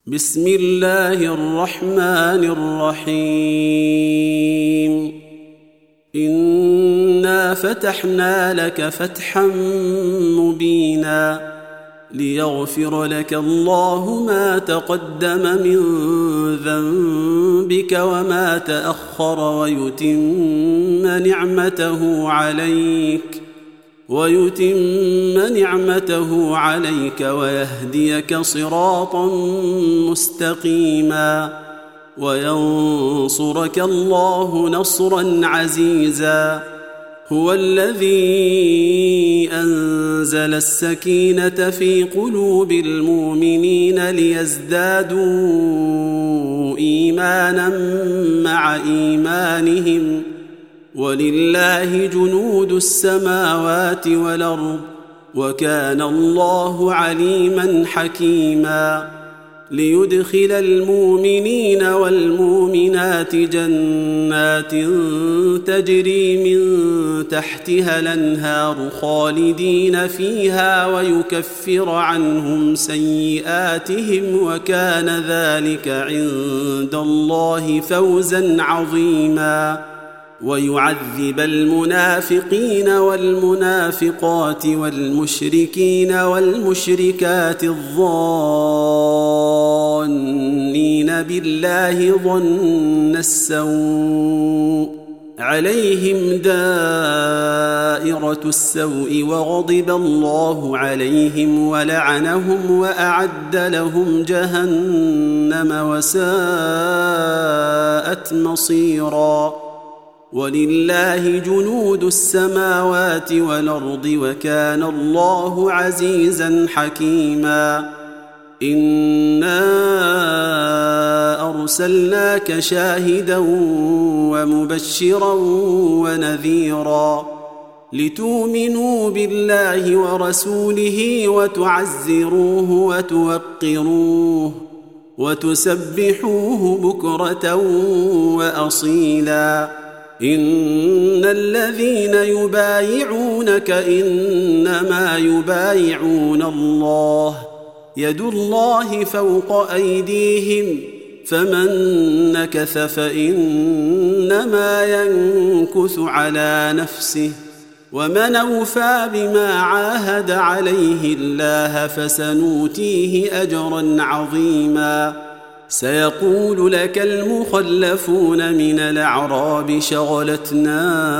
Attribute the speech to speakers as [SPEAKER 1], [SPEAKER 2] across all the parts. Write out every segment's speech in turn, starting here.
[SPEAKER 1] بسم الله الرحمن الرحيم. إنا فتحنا لك فتحا مبينا ليغفر لك الله ما تقدم من ذنبك وما تأخر ويتم نعمته عليك ويهديك صراطا مستقيما وينصرك الله نصرا عزيزا. هو الذي أنزل السكينة في قلوب المؤمنين ليزدادوا إيمانا مع إيمانهم ولله جنود السماوات والأرض وكان الله عليما حكيما. ليدخل المؤمنين والمؤمنات جنات تجري من تحتها الأنهار خالدين فيها ويكفر عنهم سيئاتهم وكان ذلك عند الله فوزا عظيما. ويعذب المنافقين والمنافقات والمشركين والمشركات الظانين بالله ظن السوء عليهم دائرة السوء وغضب الله عليهم ولعنهم وأعد لهم جهنم وساءت مصيرا. ولله جنود السماوات والأرض وكان الله عزيزا حكيما. إنا أرسلناك شاهدا ومبشرا ونذيرا لتؤمنوا بالله ورسوله وتعزروه وتوقروه وتسبحوه بكرة وأصيلا. إن الذين يبايعونك إنما يبايعون الله يد الله فوق أيديهم فمن نكث فإنما ينكث على نفسه ومن أوفى بما عاهد عليه الله فسنؤتيه أجرا عظيما. سيقول لك المخلفون من الأعراب شغلتنا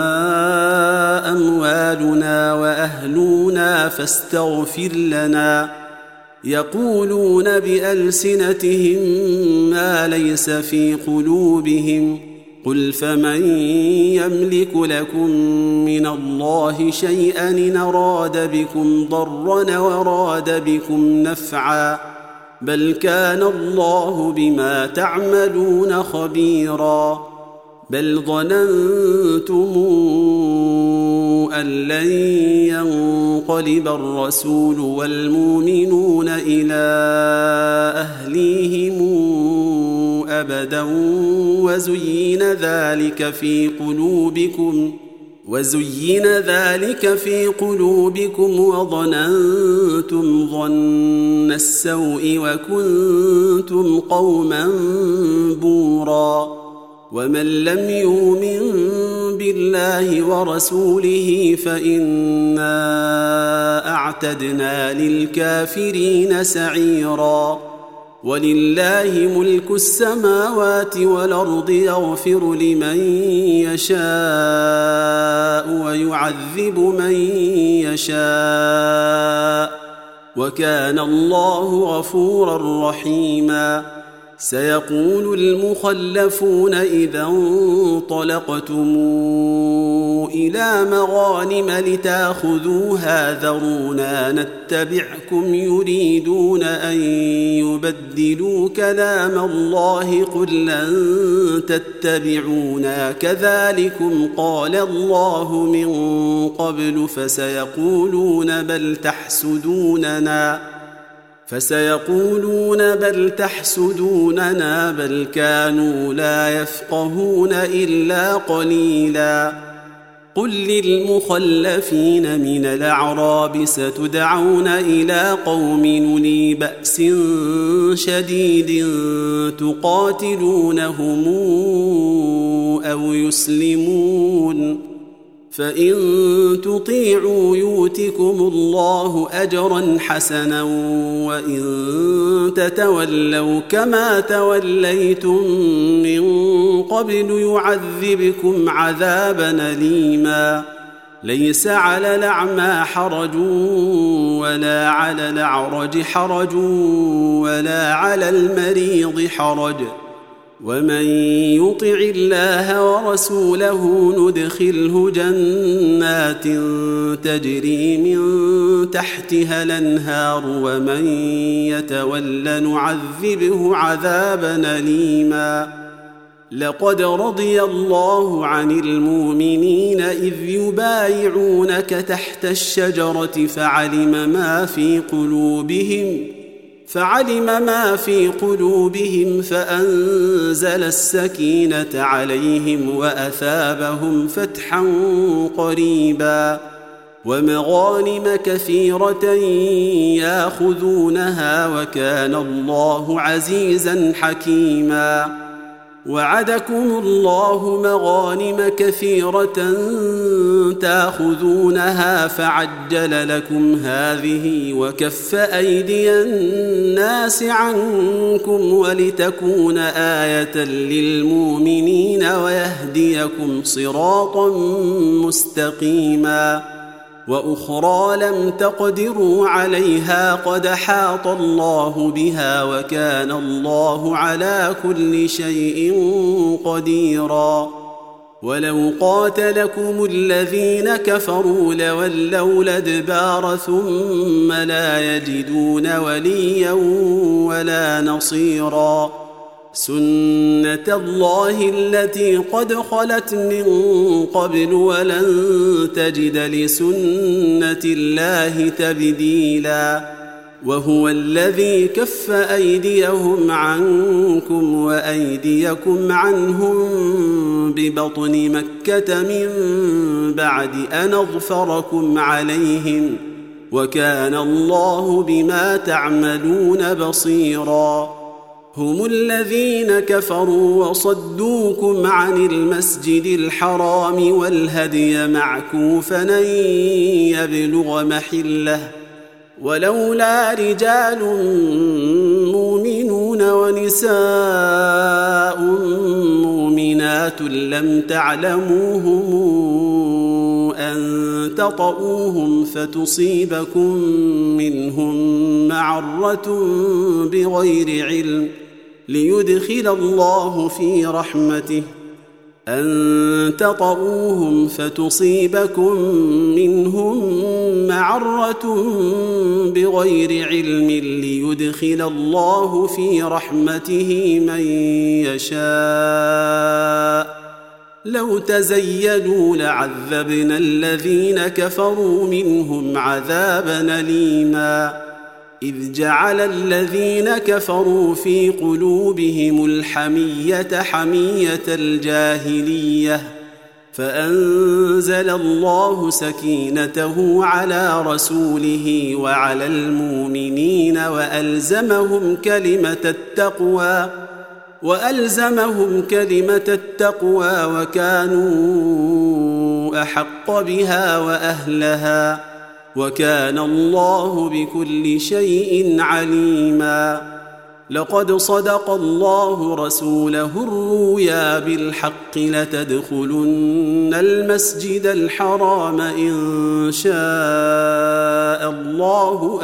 [SPEAKER 1] أموالنا وأهلنا فاستغفر لنا يقولون بألسنتهم ما ليس في قلوبهم قل فمن يملك لكم من الله شيئا إن أراد بكم ضرا وراد بكم نفعا بل كان الله بما تعملون خبيرا. بل ظننتم أن لن ينقلب الرسول والمؤمنون إلى أهليهم أبدا وزين ذلك في قلوبكم وظننتم ظن السوء وكنتم قوما بورا. ومن لم يؤمن بالله ورسوله فإنا أعتدنا للكافرين سعيرا. ولله ملك السماوات والأرض يغفر لمن يشاء ويعذب من يشاء وكان الله غفورا رحيما. سيقول المخلفون إذا انطلقتم إلى مغانم لتأخذوها ذرونا نتبعكم يريدون أن يبدلوا كلام الله قل لن تتبعونا كذلكم قال الله من قبل فسيقولون بل تحسدوننا بل كانوا لا يفقهون إلا قليلا. قل للمخلفين من الأعراب ستدعون إلى قوم أولي بأس شديد تقاتلونهم أو يسلمون، فإن تطيعوا يؤتكم الله أجرا حسنا، وإن تتولوا كما توليتم من قبل يعذبكم عذابا أليما. ليس على الأعمى حرج ولا على الأعرج حرج ولا على المريض حرج، ومن يطع الله ورسوله ندخله جنات تجري من تحتها الأنهار، ومن يتول نعذبه عذابا أليما. لقد رضي الله عن المؤمنين إذ يبايعونك تحت الشجرة فعلم ما في قلوبهم فأنزل السكينة عليهم وأثابهم فتحا قريبا، ومغانم كثيرة ياخذونها، وكان الله عزيزا حكيما. وعدكم الله مغانم كثيرة تاخذونها فعجل لكم هذه وكف أيدي الناس عنكم ولتكون آية للمؤمنين ويهديكم صراطا مستقيما. وأخرى لم تقدروا عليها قد حاط الله بها، وكان الله على كل شيء قديرا. ولو قاتلكم الذين كفروا لولوا الأدبار ثم لا يجدون وليا ولا نصيرا. سنة الله التي قد خلت من قبل ولن تجد لسنة الله تبديلا. وهو الذي كف أيديهم عنكم وأيديكم عنهم ببطن مكة من بعد أن أظفركم عليهم، وكان الله بما تعملون بصيرا. هم الذين كفروا وصدوكم عن المسجد الحرام والهدي معكوفا أن يبلغ محله، ولولا رجال مؤمنون ونساء مؤمنات لم تعلموهم أن تطؤوهم فتصيبكم منهم معرة بغير علم ليدخل الله في رحمته، أن تطؤوهم فتصيبكم منهم معرة بغير علم ليدخل الله في رحمته من يشاء. لو تزيلوا لعذبنا الذين كفروا منهم عذابا أليما. إذ جعل الذين كفروا في قلوبهم الحمية حمية الجاهلية، فأنزل الله سكينته على رسوله وعلى المؤمنين وألزمهم كلمة التقوى وكانوا أحق بها وأهلها، وكان الله بكل شيء عليما. لقد صدق الله رسوله الرؤيا بالحق لتدخلن المسجد الحرام إن شاء الله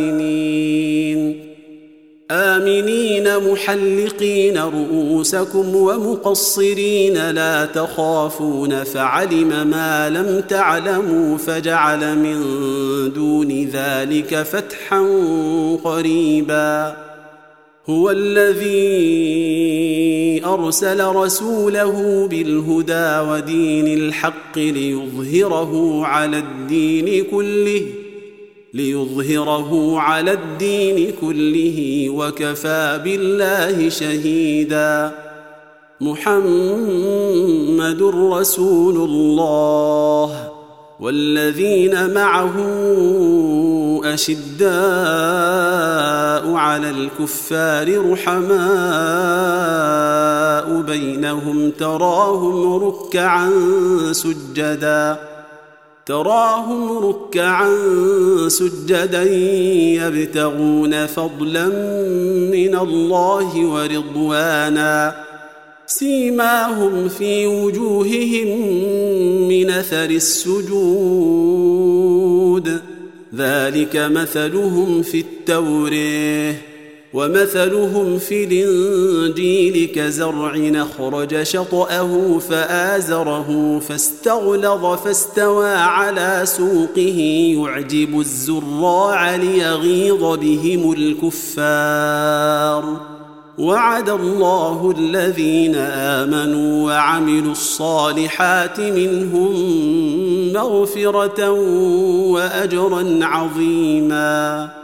[SPEAKER 1] آمنين محلقين رؤوسكم ومقصرين لا تخافون، فعلم ما لم تعلموا فجعل من دون ذلك فتحا قريبا. هو الذي أرسل رسوله بالهدى ودين الحق ليظهره على الدين كله وكفى بالله شهيدا. محمد رسول الله والذين معه أشداء على الكفار رحماء بينهم تراهم ركعا سجدا يبتغون فضلا من الله ورضوانا سيماهم في وجوههم من أثر السجود ذلك مثلهم في التوراة ومثلهم في الإنجيل كزرع أخرج شطأه فآزره فاستغلظ فاستوى على سوقه يعجب الزراع ليغيظ بهم الكفار وعد الله الذين آمنوا وعملوا الصالحات منهم مغفرة وأجرا عظيما